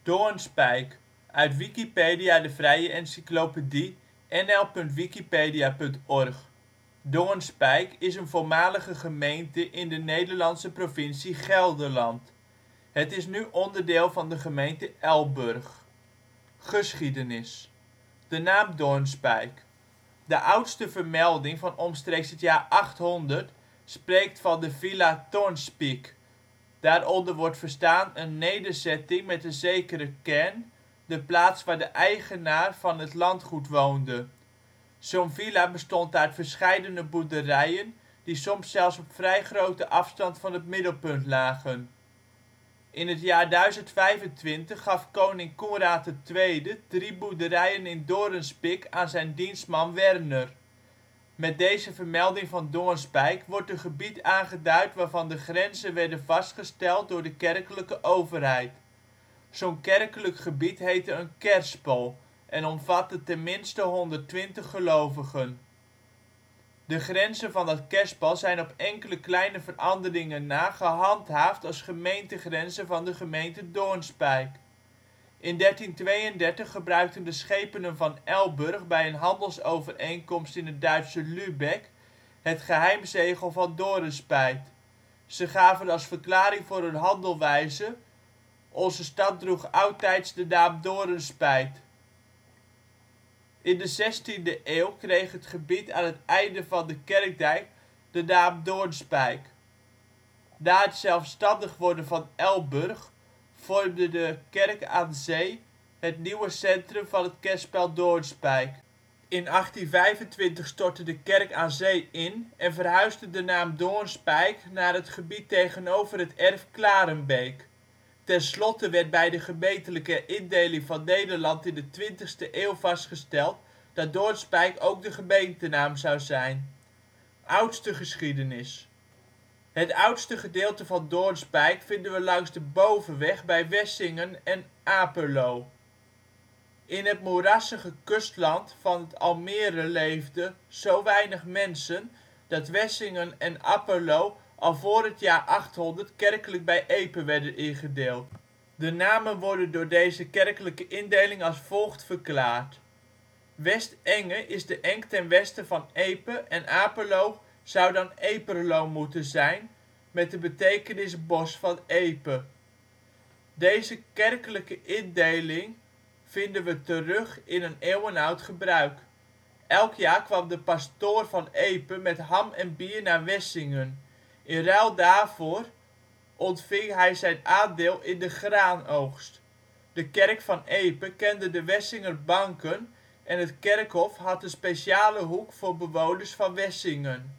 Doornspijk, uit Wikipedia, de vrije encyclopedie. nl.wikipedia.org. Doornspijk is een voormalige gemeente in de Nederlandse provincie Gelderland. Het is nu onderdeel van de gemeente Elburg. Geschiedenis. De naam Doornspijk. De oudste vermelding van omstreeks het jaar 800 spreekt van de villa Toornspieck. Daaronder wordt verstaan een nederzetting met een zekere kern, de plaats waar de eigenaar van het landgoed woonde. Zo 'n villa bestond uit verscheidene boerderijen die soms zelfs op vrij grote afstand van het middelpunt lagen. In het jaar 1025 gaf koning Coenraad II 3 boerderijen in Doornspik aan zijn dienstman Werner. Met deze vermelding van Doornspijk wordt een gebied aangeduid waarvan de grenzen werden vastgesteld door de kerkelijke overheid. Zo 'n kerkelijk gebied heette een kerspel en omvatte ten minste 120 gelovigen. De grenzen van dat kerspel zijn op enkele kleine veranderingen na gehandhaafd als gemeentegrenzen van de gemeente Doornspijk. In 1332 gebruikten de schepenen van Elburg bij een handelsovereenkomst in het Duitse Lübeck het geheimzegel van Dorenspijt. Ze gaven als verklaring voor hun handelwijze: onze stad droeg oudtijds de naam Dorenspijt. In de 16e eeuw kreeg het gebied aan het einde van de kerkdijk de naam Doornspijk. Na het zelfstandig worden van Elburg vormde de Kerk aan Zee het nieuwe centrum van het kerspel Doornspijk. In 1825 stortte de Kerk aan Zee in en verhuisde de naam Doornspijk naar het gebied tegenover het erf Klarenbeek. Tenslotte werd bij de gemeentelijke indeling van Nederland in de 20e eeuw vastgesteld dat Doornspijk ook de gemeentenaam zou zijn. Oudste geschiedenis. Het oudste gedeelte van Doornspijk vinden we langs de Bovenweg bij Wessingen en Aperlo. In het moerassige kustland van het Almere leefden zo weinig mensen dat Wessingen en Apperlo al voor het jaar 800 kerkelijk bij Epe werden ingedeeld. De namen worden door deze kerkelijke indeling als volgt verklaard: Westenge is de enk ten westen van Epe en Aperlo zou dan Eperlo moeten zijn, met de betekenis bos van Epe. Deze kerkelijke indeling vinden we terug in een eeuwenoud gebruik. Elk jaar kwam de pastoor van Epe met ham en bier naar Wessingen. In ruil daarvoor ontving hij zijn aandeel in de graanoogst. De kerk van Epe kende de Wessinger banken en het kerkhof had een speciale hoek voor bewoners van Wessingen.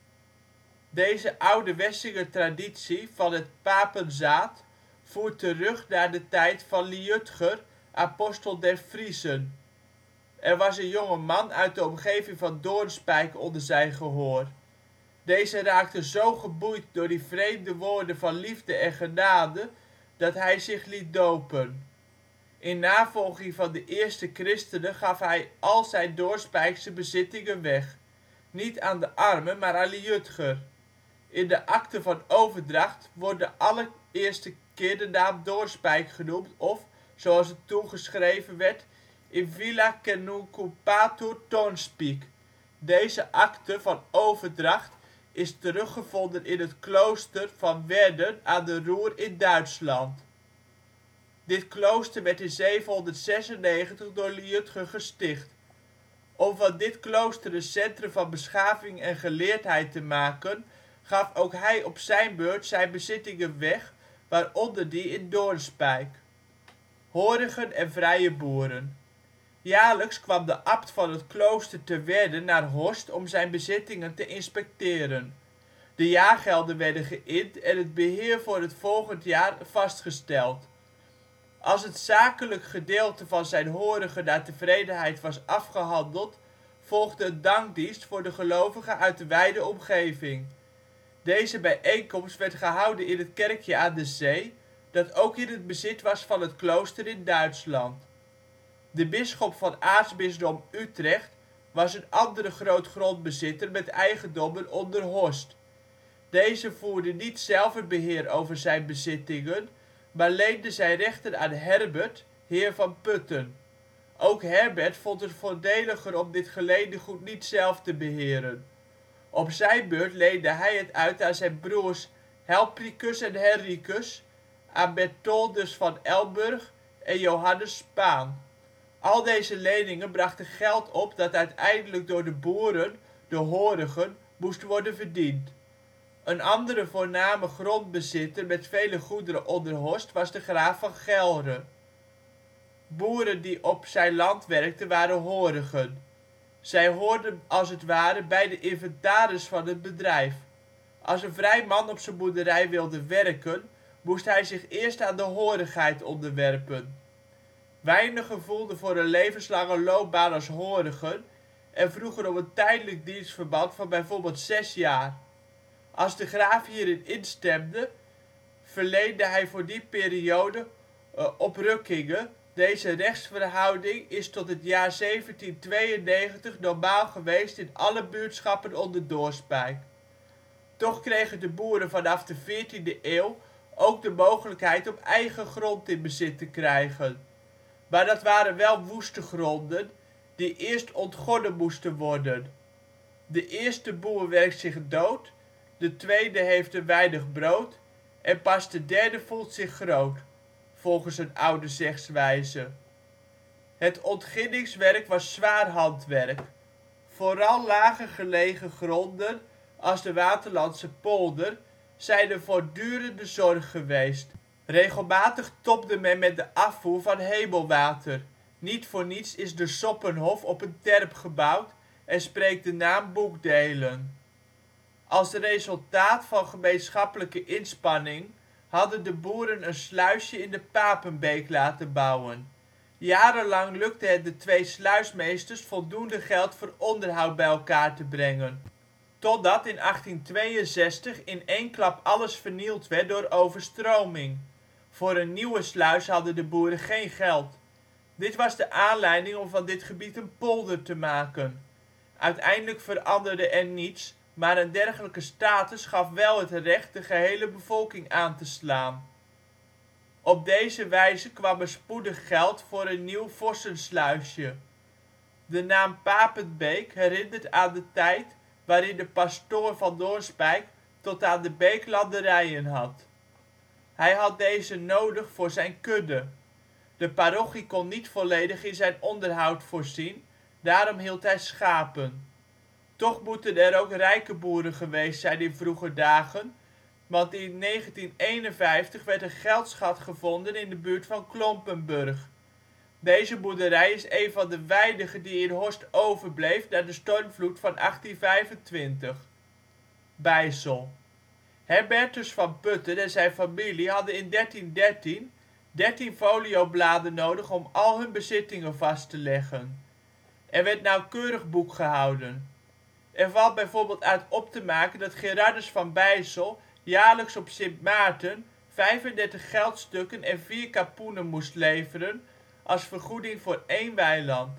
Deze oude Wessinger traditie van het papenzaad voert terug naar de tijd van Liudger, apostel der Friezen. Er was een jongeman uit de omgeving van Doornspijk onder zijn gehoor. Deze raakte zo geboeid door die vreemde woorden van liefde en genade dat hij zich liet dopen. In navolging van de eerste christenen gaf hij al zijn Doornspijkse bezittingen weg. Niet aan de armen, maar aan Liudger. In de akte van overdracht wordt de allereerste keer de naam Doornspijk genoemd of, zoals het toen geschreven werd, in villa Kenuncupatur Toornspieck. Deze akte van overdracht is teruggevonden in het klooster van Werden aan de Ruhr in Duitsland. Dit klooster werd in 796 door Liudger gesticht. Om van dit klooster een centrum van beschaving en geleerdheid te maken, gaf ook hij op zijn beurt zijn bezittingen weg, waaronder die in Doornspijk. Horigen en vrije boeren. Jaarlijks kwam de abt van het klooster te Werden naar Horst om zijn bezittingen te inspecteren. De jaargelden werden geïnd en het beheer voor het volgend jaar vastgesteld. Als het zakelijk gedeelte van zijn horigen naar tevredenheid was afgehandeld, volgde een dankdienst voor de gelovigen uit de wijde omgeving. Deze bijeenkomst werd gehouden in het kerkje aan de zee, dat ook in het bezit was van het klooster in Duitsland. De bisschop van aartsbisdom Utrecht was een andere grootgrondbezitter met eigendommen onder Horst. Deze voerde niet zelf het beheer over zijn bezittingen, maar leende zijn rechten aan Herbert, heer van Putten. Ook Herbert vond het voordeliger om dit geleende goed niet zelf te beheren. Op zijn beurt leende hij het uit aan zijn broers Helpricus en Henricus, aan Bertoldus van Elburg en Johannes Spaan. Al deze leningen brachten geld op dat uiteindelijk door de boeren, de horigen, moest worden verdiend. Een andere voorname grondbezitter met vele goederen onder Horst was de graaf van Gelre. Boeren die op zijn land werkten waren horigen. Zij hoorden als het ware bij de inventaris van het bedrijf. Als een vrij man op zijn boerderij wilde werken, moest hij zich eerst aan de horigheid onderwerpen. Weinigen voelden voor een levenslange loopbaan als horigen en vroegen om een tijdelijk dienstverband van bijvoorbeeld 6 jaar. Als de graaf hierin instemde, verleende hij voor die periode oprukkingen. Deze rechtsverhouding is tot het jaar 1792 normaal geweest in alle buurtschappen onder Doornspijk. Toch kregen de boeren vanaf de 14e eeuw ook de mogelijkheid om eigen grond in bezit te krijgen. Maar dat waren wel woeste gronden, die eerst ontgonnen moesten worden. De eerste boer werkt zich dood, de tweede heeft een weinig brood en pas de derde voelt zich groot, volgens een oude zegswijze. Het ontginningswerk was zwaar handwerk. Vooral lager gelegen gronden, als de Waterlandse Polder, zijn een voortdurende zorg geweest. Regelmatig tobde men met de afvoer van hemelwater. Niet voor niets is de Soppenhof op een terp gebouwd en spreekt de naam boekdelen. Als resultaat van gemeenschappelijke inspanning hadden de boeren een sluisje in de Papenbeek laten bouwen. Jarenlang lukte het de twee sluismeesters voldoende geld voor onderhoud bij elkaar te brengen. Totdat in 1862 in één klap alles vernield werd door overstroming. Voor een nieuwe sluis hadden de boeren geen geld. Dit was de aanleiding om van dit gebied een polder te maken. Uiteindelijk veranderde er niets, maar een dergelijke status gaf wel het recht de gehele bevolking aan te slaan. Op deze wijze kwam er spoedig geld voor een nieuw vossensluisje. De naam Papenbeek herinnert aan de tijd waarin de pastoor van Doornspijk tot aan de beek landerijen had. Hij had deze nodig voor zijn kudde. De parochie kon niet volledig in zijn onderhoud voorzien, daarom hield hij schapen. Toch moeten er ook rijke boeren geweest zijn in vroeger dagen, want in 1951 werd een geldschat gevonden in de buurt van Klompenburg. Deze boerderij is een van de weinige die in Horst overbleef na de stormvloed van 1825. Bijssel. Herbertus van Putten en zijn familie hadden in 1313 13 foliobladen nodig om al hun bezittingen vast te leggen. Er werd nauwkeurig boek gehouden. Er valt bijvoorbeeld uit op te maken dat Gerardus van Bijssel jaarlijks op Sint Maarten 35 geldstukken en 4 kapoenen moest leveren als vergoeding voor 1 weiland.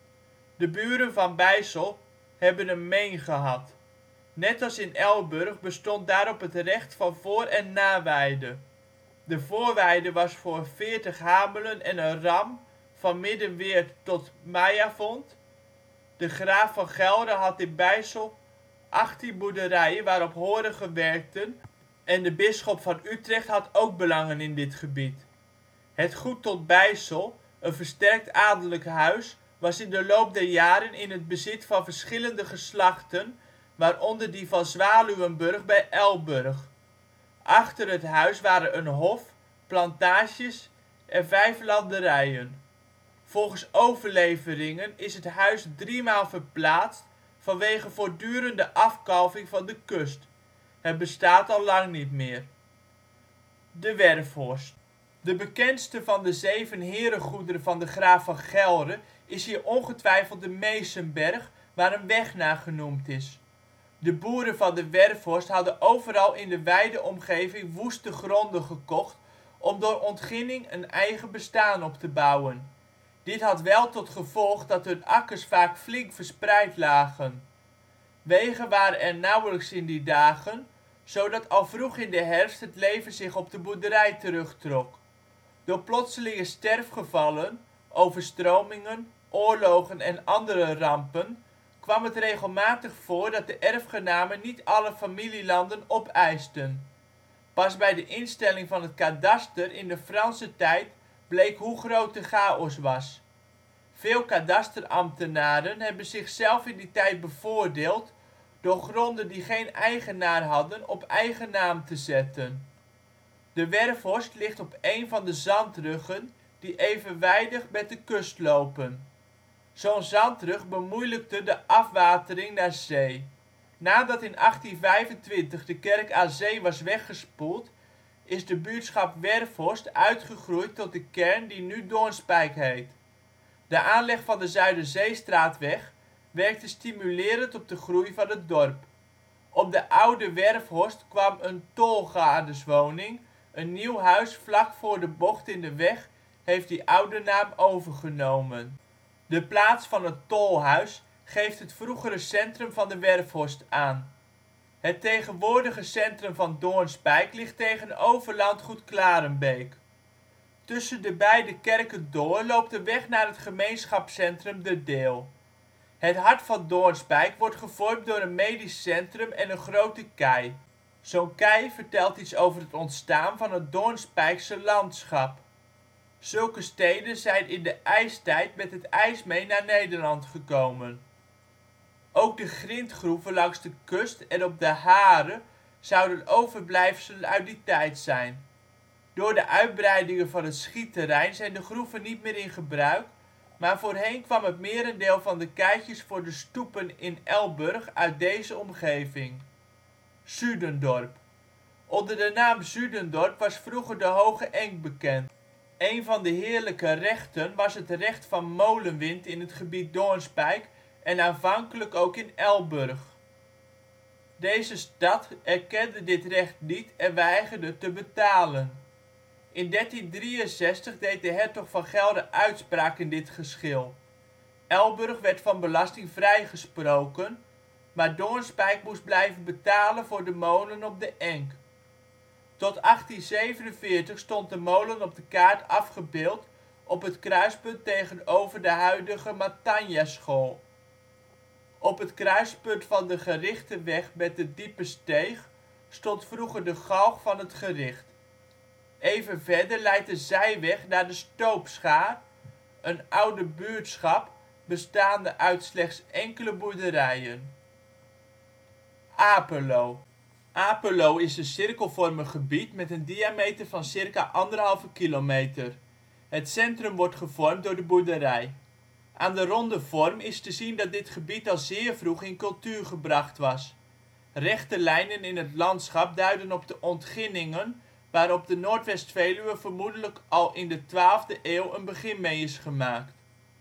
De buren van Bijssel hebben een meen gehad. Net als in Elburg bestond daarop het recht van voor- en naweide. De voorweide was voor 40 hamelen en een ram van Middenweerd tot Mayavond. De graaf van Gelre had in Bijssel 18 boerderijen waarop horigen werkten en de bisschop van Utrecht had ook belangen in dit gebied. Het goed tot Bijssel, een versterkt adellijk huis, was in de loop der jaren in het bezit van verschillende geslachten, waaronder die van Zwaluwenburg bij Elburg. Achter het huis waren een hof, plantages en 5 landerijen. Volgens overleveringen is het huis 3 maal verplaatst vanwege voortdurende afkalving van de kust. Het bestaat al lang niet meer. De Werfhorst. De bekendste van de 7 herengoederen van de graaf van Gelre is hier ongetwijfeld de Meesenberg, waar een weg naar genoemd is. De boeren van de Werfhorst hadden overal in de wijde omgeving woeste gronden gekocht om door ontginning een eigen bestaan op te bouwen. Dit had wel tot gevolg dat hun akkers vaak flink verspreid lagen. Wegen waren er nauwelijks in die dagen, zodat al vroeg in de herfst het leven zich op de boerderij terugtrok Door plotselinge sterfgevallen, overstromingen, oorlogen en andere rampen kwam het regelmatig voor dat de erfgenamen niet alle familielanden opeisten. Pas bij de instelling van het kadaster in de Franse tijd bleek hoe groot de chaos was. Veel kadasterambtenaren hebben zichzelf in die tijd bevoordeeld door gronden die geen eigenaar hadden op eigen naam te zetten. De Werfhorst ligt op een van de zandruggen die evenwijdig met de kust lopen. Zo 'n zandrug bemoeilijkte de afwatering naar zee. Nadat in 1825 de kerk aan zee was weggespoeld is de buurtschap Werfhorst uitgegroeid tot de kern die nu Doornspijk heet. De aanleg van de Zuiderzeestraatweg werkte stimulerend op de groei van het dorp. Op de oude Werfhorst kwam een tolgaarderswoning, een nieuw huis vlak voor de bocht in de weg heeft die oude naam overgenomen. De plaats van het tolhuis geeft het vroegere centrum van de Werfhorst aan. Het tegenwoordige centrum van Doornspijk ligt tegenover landgoed Klarenbeek. Tussen de beide kerken door loopt de weg naar het gemeenschapscentrum De Deel. Het hart van Doornspijk wordt gevormd door een medisch centrum en een grote kei. Zo 'n kei vertelt iets over het ontstaan van het Doornspijkse landschap. Zulke steden zijn in de ijstijd met het ijs mee naar Nederland gekomen. Ook de grindgroeven langs de kust en op de Hare zouden overblijfselen uit die tijd zijn. Door de uitbreidingen van het schietterrein zijn de groeven niet meer in gebruik, maar voorheen kwam het merendeel van de keitjes voor de stoepen in Elburg uit deze omgeving. Zudendorp. Onder de naam Zudendorp was vroeger de Hoge Enk bekend. Een van de heerlijke rechten was het recht van molenwind in het gebied Doornspijk en aanvankelijk ook in Elburg. Deze stad erkende dit recht niet en weigerde te betalen. In 1363 deed de hertog van Gelre uitspraak in dit geschil. Elburg werd van belasting vrijgesproken, maar Doornspijk moest blijven betalen voor de molen op de Enk. Tot 1847 stond de molen op de kaart afgebeeld op het kruispunt tegenover de huidige Mathanja-school. Op het kruispunt van de Gerichtenweg met de Diepe Steeg stond vroeger de galg van het gericht. Even verder leidt de zijweg naar de Stoopschaar, een oude buurtschap bestaande uit slechts enkele boerderijen. Apelo. Apelo is een cirkelvormig gebied met een diameter van circa 1,5 kilometer. Het centrum wordt gevormd door de boerderij. Aan de ronde vorm is te zien dat dit gebied al zeer vroeg in cultuur gebracht was. Rechte lijnen in het landschap duiden op de ontginningen waar op de Noordwest-Veluwe vermoedelijk al in de 12e eeuw een begin mee is gemaakt.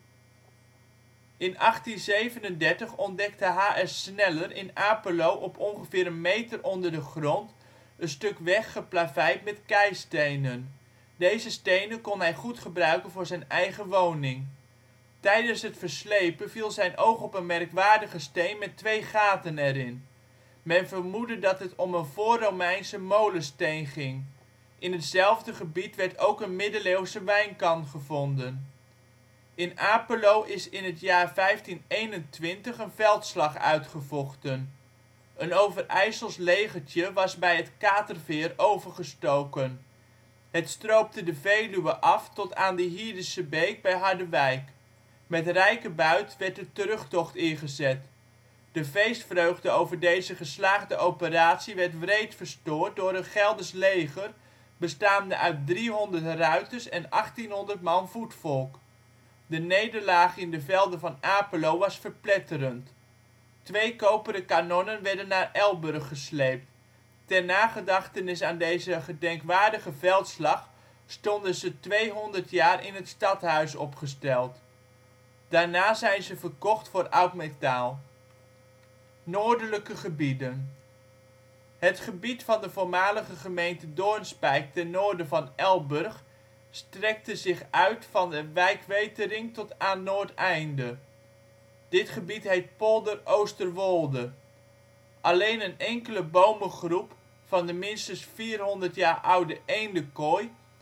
In 1837 ontdekte H.S. Sneller in Apelo op ongeveer een meter onder de grond een stuk weg geplaveid met keistenen. Deze stenen kon hij goed gebruiken voor zijn eigen woning. Tijdens het verslepen viel zijn oog op een merkwaardige steen met 2 gaten erin. Men vermoedde dat het om een voorromeinse molensteen ging. In hetzelfde gebied werd ook een middeleeuwse wijnkan gevonden. In Apelo is in het jaar 1521 een veldslag uitgevochten. Een Overijssels legertje was bij het Katerveer overgestoken. Het stroopte de Veluwe af tot aan de Hierdense Beek bij Harderwijk. Met rijke buit werd de terugtocht ingezet. De feestvreugde over deze geslaagde operatie werd wreed verstoord door een Gelders leger bestaande uit 300 ruiters en 1800 man voetvolk. De nederlaag in de velden van Apelo was verpletterend. 2 koperen kanonnen werden naar Elburg gesleept. Ter nagedachtenis aan deze gedenkwaardige veldslag stonden ze 200 jaar in het stadhuis opgesteld. Daarna zijn ze verkocht voor oud metaal. Noordelijke gebieden. Het gebied van de voormalige gemeente Doornspijk ten noorden van Elburg strekte zich uit van de wijk Wetering tot aan Noordeinde. Dit gebied heet Polder Oosterwolde. Alleen een enkele bomengroep van de minstens 400 jaar oude eendenkooi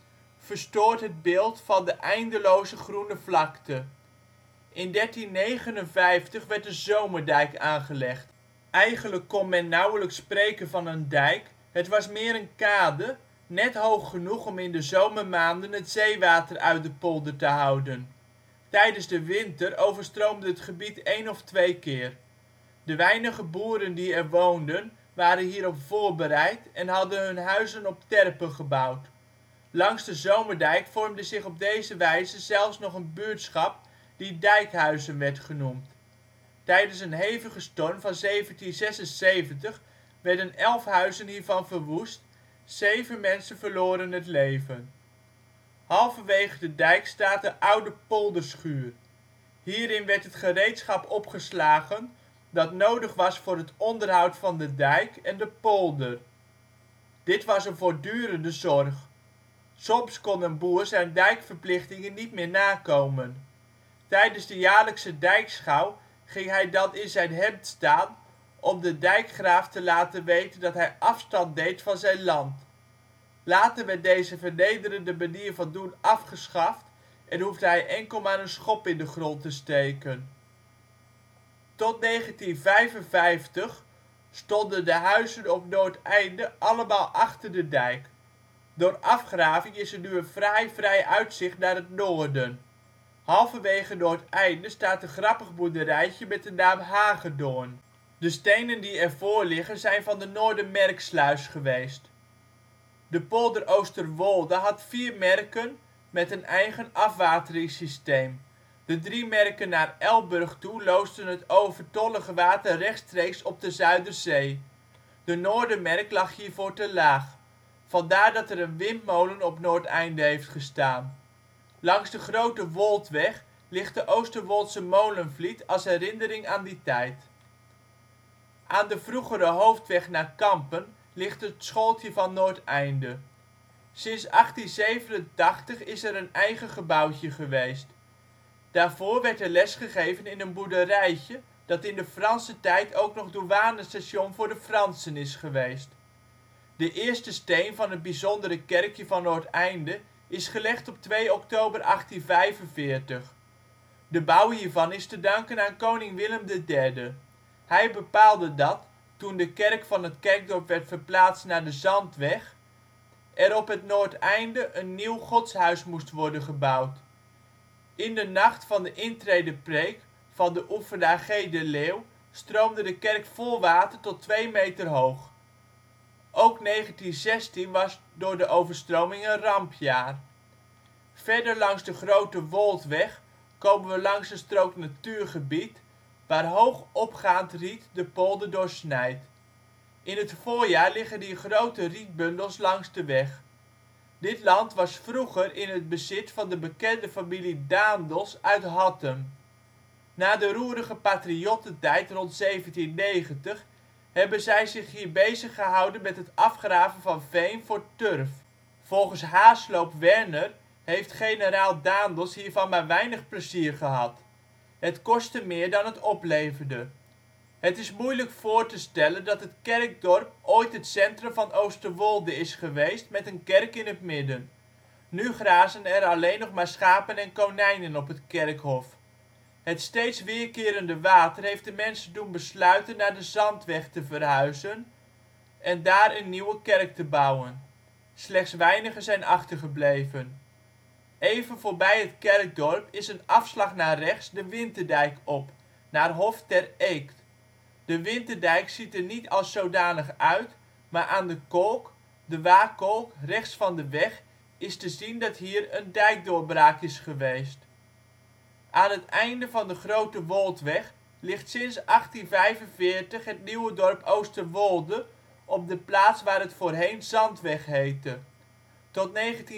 verstoort het beeld van de eindeloze groene vlakte. In 1359 werd de Zomerdijk aangelegd. Eigenlijk kon men nauwelijks spreken van een dijk, het was meer een kade, net hoog genoeg om in de zomermaanden het zeewater uit de polder te houden. Tijdens de winter overstroomde het gebied 1 of 2 keer. De weinige boeren die er woonden waren hierop voorbereid en hadden hun huizen op terpen gebouwd. Langs de Zomerdijk vormde zich op deze wijze zelfs nog een buurtschap die Dijkhuizen werd genoemd. Tijdens een hevige storm van 1776 werden 11 huizen hiervan verwoest, 7 mensen verloren het leven. Halverwege de dijk staat de oude polderschuur. Hierin werd het gereedschap opgeslagen dat nodig was voor het onderhoud van de dijk en de polder. Dit was een voortdurende zorg. Soms kon een boer zijn dijkverplichtingen niet meer nakomen. Tijdens de jaarlijkse dijkschouw ging hij dan in zijn hemd staan om de dijkgraaf te laten weten dat hij afstand deed van zijn land. Later werd deze vernederende manier van doen afgeschaft en hoefde hij enkel maar een schop in de grond te steken. Tot 1955 stonden de huizen op Noordeinde allemaal achter de dijk. Door afgraving is er nu een fraai vrij uitzicht naar het noorden. Halverwege Noordeinde staat een grappig boerderijtje met de naam Hagedorn. De stenen die ervoor liggen zijn van de Noordermerksluis geweest. De polder Oosterwolde had 4 merken met een eigen afwateringssysteem. De 3 merken naar Elburg toe loosden het overtollige water rechtstreeks op de Zuiderzee. De Noordermerk lag hiervoor te laag. Vandaar dat er een windmolen op Noordeinde heeft gestaan. Langs de Grote Woldweg ligt de Oosterwoldse Molenvliet als herinnering aan die tijd. Aan de vroegere hoofdweg naar Kampen ligt het schooltje van Noordeinde. Sinds 1887 is er een eigen gebouwtje geweest. Daarvoor werd er les gegeven in een boerderijtje dat in de Franse tijd ook nog douanestation voor de Fransen is geweest. De eerste steen van het bijzondere kerkje van Noordeinde is gelegd op 2 oktober 1845. De bouw hiervan is te danken aan koning Willem III. Hij bepaalde dat, toen de kerk van het kerkdorp werd verplaatst naar de Zandweg, er op het Noordeinde een nieuw godshuis moest worden gebouwd. In de nacht van de intredepreek van de oefenaar G. de Leeuw stroomde de kerk vol water tot 2 meter hoog. Ook 1916 was door de overstroming een rampjaar. Verder langs de Grote Woldweg komen we langs een strook natuurgebied waar hoog opgaand riet de polder doorsnijdt. In het voorjaar liggen hier grote rietbundels langs de weg. Dit land was vroeger in het bezit van de bekende familie Daendels uit Hattem. Na de roerige patriottentijd rond 1790 hebben zij zich hier bezig gehouden met het afgraven van veen voor turf. Volgens Haasloop Werner heeft generaal Daendels hiervan maar weinig plezier gehad. Het kostte meer dan het opleverde. Het is moeilijk voor te stellen dat het kerkdorp ooit het centrum van Oosterwolde is geweest met een kerk in het midden. Nu grazen er alleen nog maar schapen en konijnen op het kerkhof. Het steeds weerkerende water heeft de mensen doen besluiten naar de Zandweg te verhuizen en daar een nieuwe kerk te bouwen. Slechts weinigen zijn achtergebleven. Even voorbij het kerkdorp is een afslag naar rechts de Winterdijk op, naar Hof ter Eekt. De Winterdijk ziet er niet als zodanig uit, maar aan de kolk, de Waakolk rechts van de weg, is te zien dat hier een dijkdoorbraak is geweest. Aan het einde van de Grote Woldweg ligt sinds 1845 het nieuwe dorp Oosterwolde op de plaats waar het voorheen Zandweg heette. Tot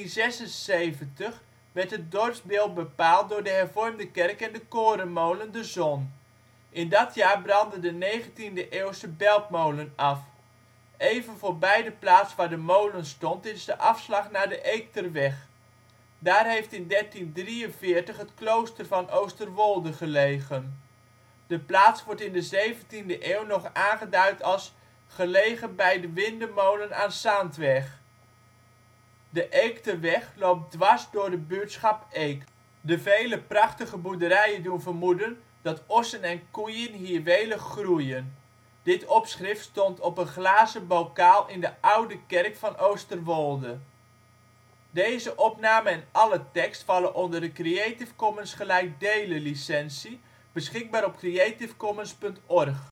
1976 werd het dorpsbeeld bepaald door de hervormde kerk en de korenmolen De Zon. In dat jaar brandde de 19e-eeuwse beltmolen af. Even voorbij de plaats waar de molen stond is de afslag naar de Eekterweg. Daar heeft in 1343 het klooster van Oosterwolde gelegen. De plaats wordt in de 17e eeuw nog aangeduid als gelegen bij de windmolen aan Saandweg. De Eekterweg loopt dwars door de buurtschap Eekt. De vele prachtige boerderijen doen vermoeden dat ossen en koeien hier welig groeien. Dit opschrift stond op een glazen bokaal in de oude kerk van Oosterwolde. Plaatsen in de gemeente Elburg Dorpen: Bilthoven · De Eekt · Nederasselt · Overbetuwe Stad: Achterwetering · Achttienhoven · Blauwkapelle (deels) · Nieuwe-Wetering Utrecht · Plaatsen in de provincie Nederland · Provincies · Gemeenten 51° 54 ' NB, 5° 38 ' OL Deense opname en alle tekst vallen onder de Creative Commons Gelijk-delen licentie. Beschikbaar op creativecommons.org